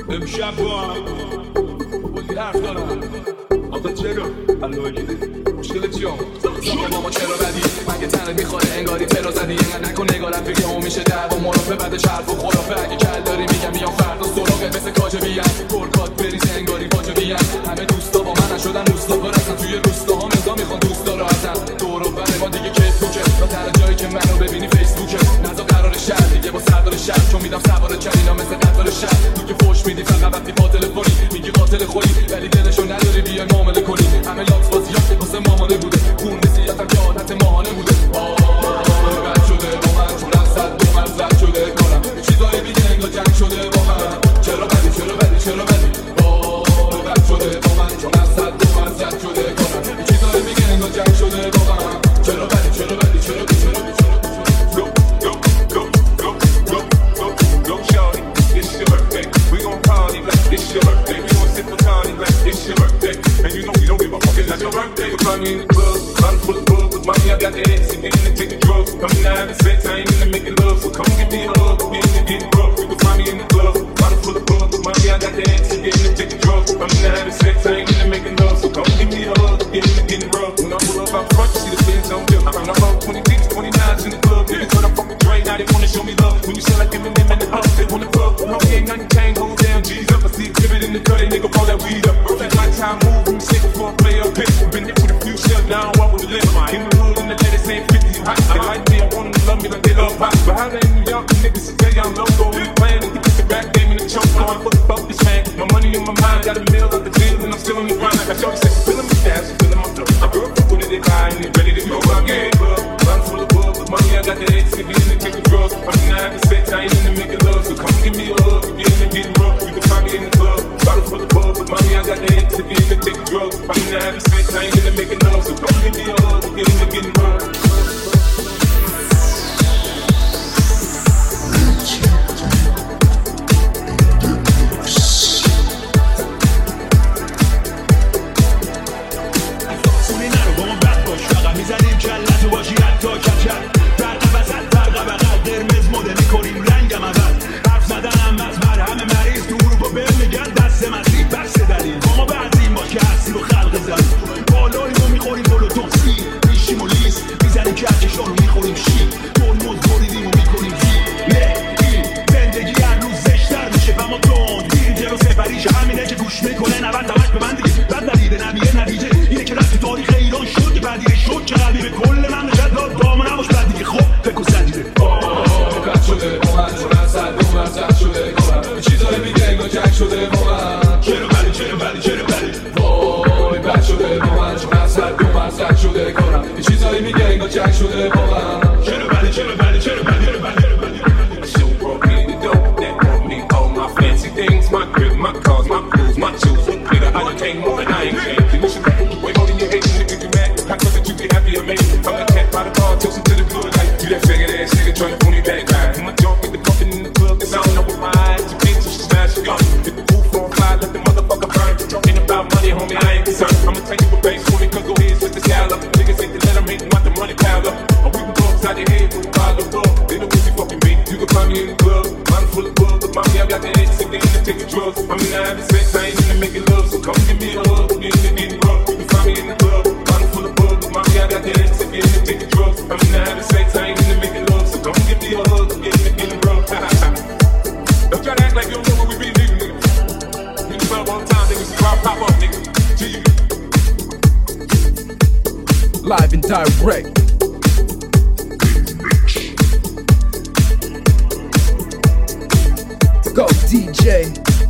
امشب با هم بودی حرف دارم آقا چرا؟ الوگی مشکل چیام؟ زمان ماما چرا بدی؟ مگه تنت میخوره انگاری ترا زدی اینقدر نکن نگارم فکر همون میشه در با مرافه بعدش حرف و خرافه اگه کل داری میگم میام فردا سراغه مثل کاجبیم گرگات بریز انگاری واجبیم همه دوستا با من نشدن روستا برسن توی روستاها مزا میخوان دوستا رو ازم دور و بر ما دیگه کیف کوچه تا تر جایی که منو ببینی فیسبوکه نزا قرار شهر دیگه با سردار شهر چون میدم سوار کلینا مثل قطار شهر تو که فوش میدی فقط وقتی با تلفنی میگی قاتل خوری ولی دلشو نداری بیای معامله کنی همه لات بازیات واسه ماهانه بوده خون نسیتم که عادت ماهانه بوده بد شده با من چون از صد دو من زد شده کنم چیزایی میگه انگار جنگ شده با من چرا بدی بد شده با من چون از صد دو من زد شده کنم چیزایی میگه انگار جنگ شده با من چرا بدی It's your birthday, we gon' sip a party like it's your birthday. And you know we don't give a fuck, it's not your birthday. You find me in the club, bottle full of bug. With mommy, I got the X, and then to take the drugs. I'm in the having sex, I ain't into making love. So come give me a hug, we in the getting rough. You can find me in the club, bottle full of bug. With mommy, I got the X, and then to take the drugs. I'm in the having sex, I ain't into making love. So come give me a hug, we in the getting rough. When I pull up out front, you see the Benz on dip. I'm about 20 deep, 29s in the club. Niggas thought I fucking Dre, now they wanna show me love. When you say like Eminem in the house, they wanna fuck. Homie ain't nothing changed, hold down, G's up. I see exhibit in the cut, nigga, roll that weed up. That lifetime move, when you say before I play up pitch. Been there with a few shells, now I walk with a limp. In the hood, in the ladies ain't 50, hot. They like me, I want them to love me like they love pop. But how they in New York, niggas say I'm loco. We playing and get the back game in the choke. I'm fuck this man. My money in my mind, got a meal out the deal, and I'm still on the grind. I shorty say, feelin' my cash, feelin' my flow. My girl, what did they buy, and they ready to go again. Run full of bug, with money, I got the X, and in the take the drugs. I'm in the having sex, I ain't in the making love. So come give me a hug, we in the getting rough. You can find me in the club. Bottle full of bug, with mommy, I got the X, and in the take the drugs. I'm in the having sex, I ain't in the making love. So come give me a hug, we in the getting rough. میزنیم کلتو باشی حتی کچل برق وسط برق بغل قرمز مده میکنیم رنگم اول حرف زدنم از مرهم مریض تو اروپا بهم میگن دست مسیح بس دلیل با ما بعدیم باش که هستی رو خلق زد بالایی رو میخوریم بلو توکسی میشیم و لیست میزنیم کچشان رو میخوریم شی ترمز بریدیم و میکنیم زی نه این زندگی هر روز زشتر میشه و ما تند میریم جلو سفریش همینه که گوش میکنه 90 همش به من دیگه بد دلیده نمیه نتیجه اینه که رفت تاریخ ایران شد که بعدیره شد که قلبی به کل من نشد داد دامو نباش بعد دیگه خب فکر و زدیده بد شده با من چون از صد دو من زد شده کنم چیزایی میگه انگار جنگ شده با من چرا بدی وای بد شده با من چون از صد دو من زد شده کنم چیزایی میگه انگار جنگ شده با من چرا بدی So broke me the dope that brought me all my fancy things, my crib, my cars, my clothes, my shoes. Look clear, I done came more than I ain't changed. You should wait holding your hate, nigga, you mad? How come that you be happy or made? I'm the cat by the bar, toasting to the good life. You that faggot ass nigga trying to pull me back. I'm a junk with the pumping in the club, cause I don't know what my eyes. You bitch, you should smash your gun. Hit the roof on fire, let the motherfucker burn. Ain't about money, homie, I ain't concerned. I'ma tell you what banks for me, cause go ahead, switch the scale up. Niggas ain't to let them hate, want the money pile up. Or we can go upside your head with a bottle of blood. They know what you fucking be. You can find me in the club, bottle full of bug. With mommy, I got the X, and then to take the drugs. I'm in the having sex, I ain't in the making love. So come give me a hug, we in the getting rough. You can find me in the club, bottle full of bug. With mommy, I got the X, and then to take the drugs. I'm in the having sex, I ain't in the making love. So come give me a hug, we in the getting rough. Don't try to act like you don't know what we be, nigga. In the club all the time, nigga, see pop up, nigga. To you. Live and direct. Go DJ.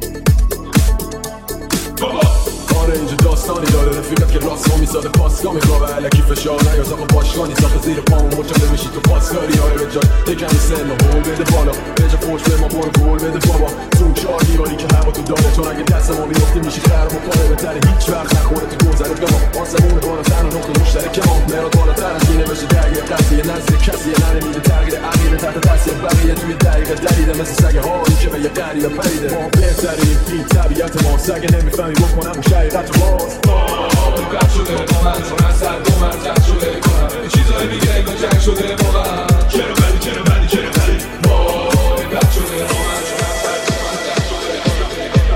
آره اینجا داستانی داره رفیقت که راست ما میساده پاسگاه میخوابه علکی فشار نیاز آقا باشگاه نیست آخه زیر پامون مرتبه بشی تو پاسکاری های به جای یکمی سن و هول بده بالا به جا فوش به ما برو گول بده بابا تو چهار دیواری که هوا تو داما چون اگه دست ما بیفتی میشی خرم و پاره بهتره هیچ وقت نخوره تو گذره به ما آسمون بالاتر و نقطه مشترک ما مراد بالاتر از اینه بشه درگیر قصیه نزد کسی نمیده تغییر عقیده تحت تاثیر بقیه توی دقیقه دلیده مثل سگ هایی که به یه قریه پریده ما بهترین این طبیعت ما سگ نمیفهمی بکنم اون شقیقت باز بد شده با من چون از صد دو من زد شده کنم چیزایی میگه انگار جنگ شده با من چرا بدی وای بد شده با من چون از صد دو من زد شده کنم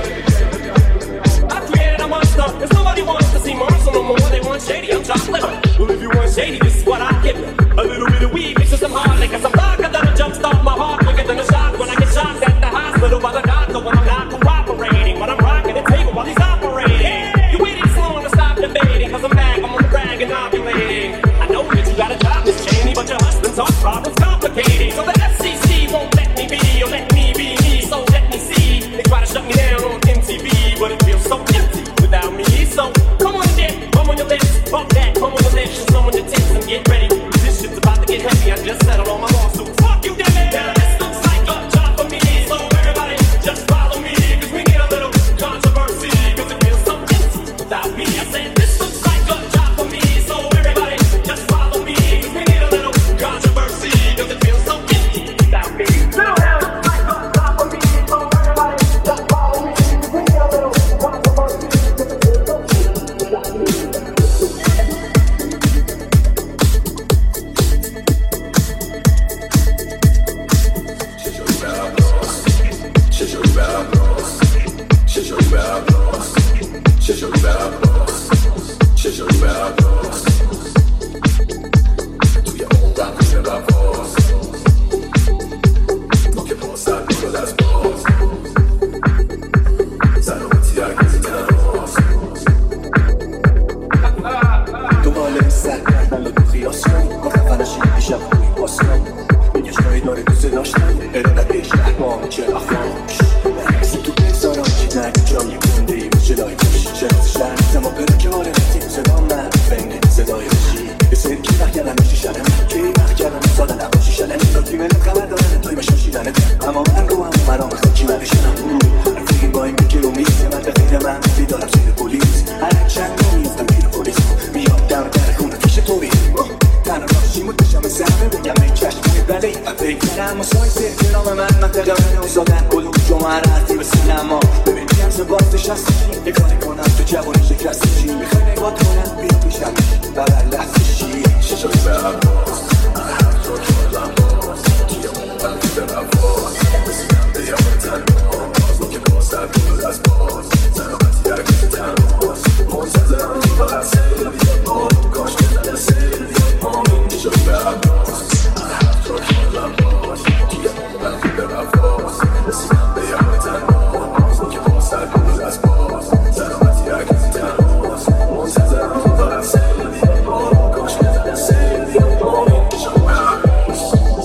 جای گنده ای میشه لای کشی شناسش لعنت ما پیدا که آره نتیم صدا من فنگه صدای رشی یه سری که وقت کردم میشی شنم که وقت کردم ساده نباشی شنم این داد بیمه خبر دارن توی مشاشیدنه اما من رو هم مرام خاکی ندشنم رفیقی با این میگه رو میسته من به غیر من بیدارم زیر پولیس هر چند رو میفتم گیر پولیس میاد دم در خونه پیش توی تنها راشیم و دشم زمه بگم ای چشمی بله من بگیرم و سایزه کنام من منطقه منو زادن کلو جمعه رفتی به سینما ببینیم زبازش هستشی یه کاری کنم تو جوانی شکرستشی میخوای نگاه کنم بیا پیشم ببر لحظشی شیشا به عباس هر جا که آدم باز توی من تو به عباس رسیدم به یه تنهاز ما که باز در دور از باز سلامتی هرگز تنهاز منتظرم تو بقید سیل بیاد ما کاش که زده سیل بیاد ما شیشا به عباس هر جا که آدم باز توی من تو به عباس رسیدم به یه تنهاز ما که باز در دور از باز سلامتی هرگز تنهاز منتظرم تو بقید سیل بیاد ما کاش که زده سیل بیاد ما شیشا به عباس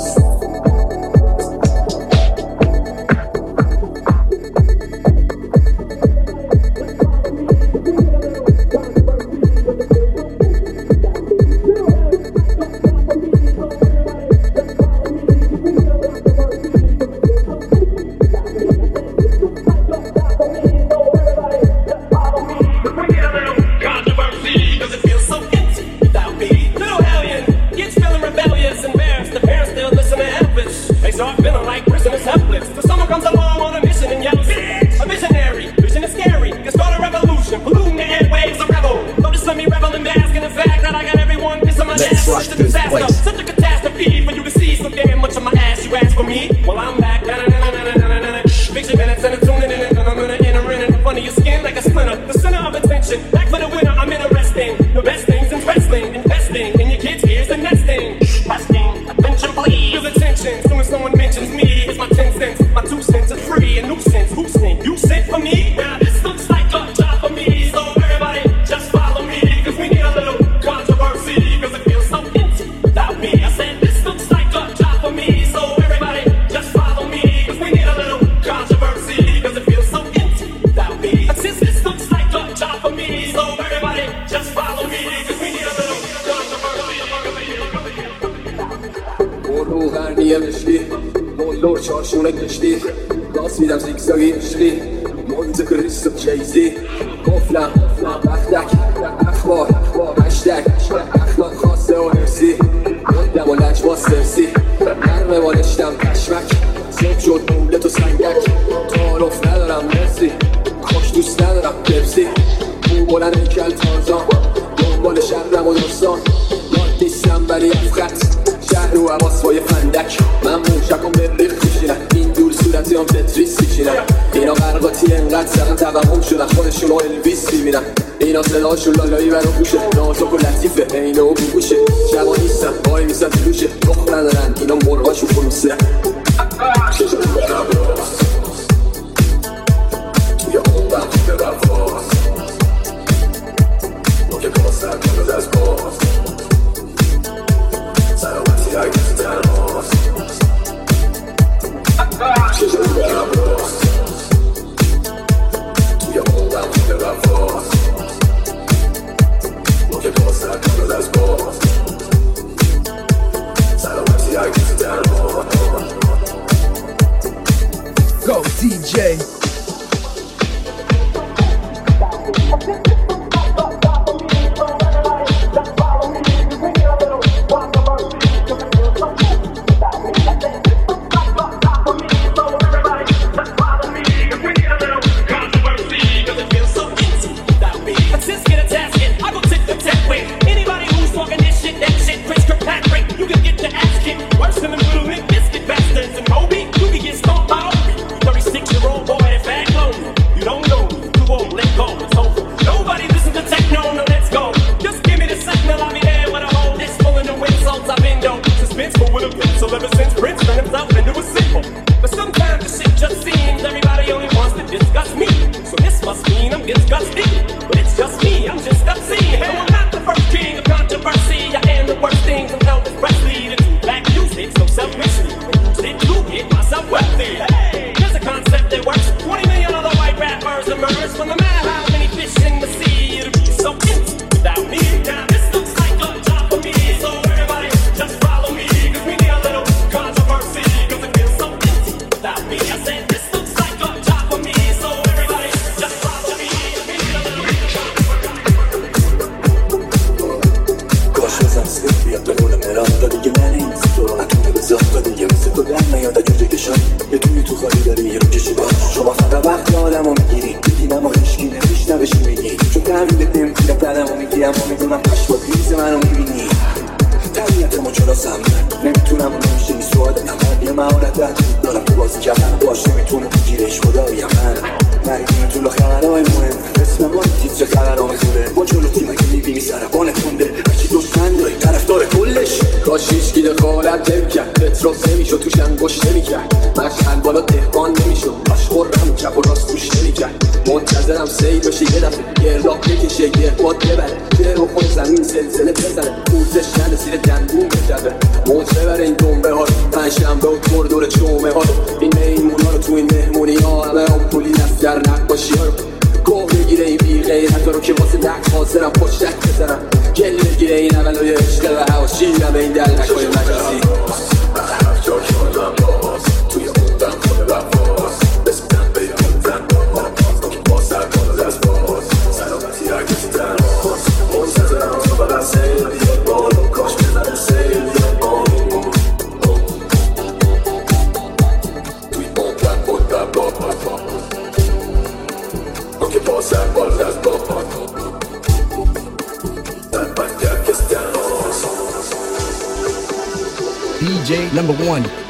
Such a catastrophe for you to see so damn much of my ass. You ask for me? Well, I'm back. Fix your minutes and tuning in. I'm gonna enter in front of your skin like a splinter. The center of attention. Back for the winner. I'm interesting. The best things in wrestling. Investing in your kids. Here's the next thing. Resting. Attention, please. Feel attention. Soon as someone mentions me, here's my 10 cents. My 2 cents is free. A nuisance. Who sent? You sent for me? Now this looks like a job for me. So everybody just follow me. Cause we need a little controversy. Cause it feels so empty without me. I said this looks like a job for me. So everybody just follow me. Cause we need a little controversy. Cause it feels so empty without me. I said this looks like a job for me. So everybody just follow me. Cause we need a little controversy. مرو غرنیه مشلی مولور چارشونه گشتی داست میدم زیگزاگی مشلی مونت کریستو چیزی قفلم بختک اخبار هشتگ اخلاق خاصه و حرسی مندم و لجباز سرسی نرمه بالشتم پشمک صبح شد مولت و سنگک تعارف ندارم مرسی خوش دوست ندارم پرسی مو بلند ایکل تازان دنبال شهرم و دوستان یاد نیستم ولی افخت شهر و حواس بای فندک من موشکم به ریخ میشینم این دور صورتی هم تتریس میشینم اینا غرقاتی انقدر سرم توهم شدن خودشون و الویس میبینم اینا صداشون لالایی برام گوشه نازک و لطیفه اینه و بگوشه شبا نیستن بای میزن تو دوشه تخم ندارن اینا مرغاشون فروسه چشم برم راست توی اون وقت به رفاز نوک کاسر کنز از باز سلامتی هرگز تنهاست چشم برم راست توی اون وقت به رفاز نوک کاسر کنز از باز سلامتی هرگز تنهاست Go DJ. There's a concept that works. 20 million other white rappers emerge. ولی اما میدونم پشت با دیز منو میبینی طبیعتمو جلاسم نمیتونم نمیشه این سوال من یه مهارت دارم تو بازی کردن باش نمیتونه گیرش خدایی من نریدیم طول خبرهای مهم اسم ما تیتر خبرها میخوره با جلو تیم اگه میبینی سربانه تونده هرچی دشمن داری طرف داره کلش کاش هیچ گیده خالت نمیکرد پتروس نمیشد توش انگوش نمیکرد مشهد بالا دهقان نمیشد باش خورم چپ و راست توش نمیکرد منتظرم سیل بشه یه دفعه گرداب بکشه یه باد ببره توی رو خود زمین سلسله بزنه پوزش نده زیر دندون بجبه موج ببره این دنبه ها پنجشنبه و دور دور جمعه ها این میمون ها رو تو این مهمونی ها همه هم پولی دفتر نقاشی ها رو گوه بگیره این بی غیرت ها رو که واسه نک حاضرم پشتک بزنم گل بگیره این اولای عشق و حواشی به این دل نکای مجازی هر جا که آدم باز توی موندم خود وفاز بسپیدن به یادن باز که با سر باز از باز سلامتی هرگز تنهاز منتظرم تو بلد سیل بیاد بالو کاش بزنه سیل بیاد بالو توی موندم خود وفاز که با سر باز از باز DJ number 1.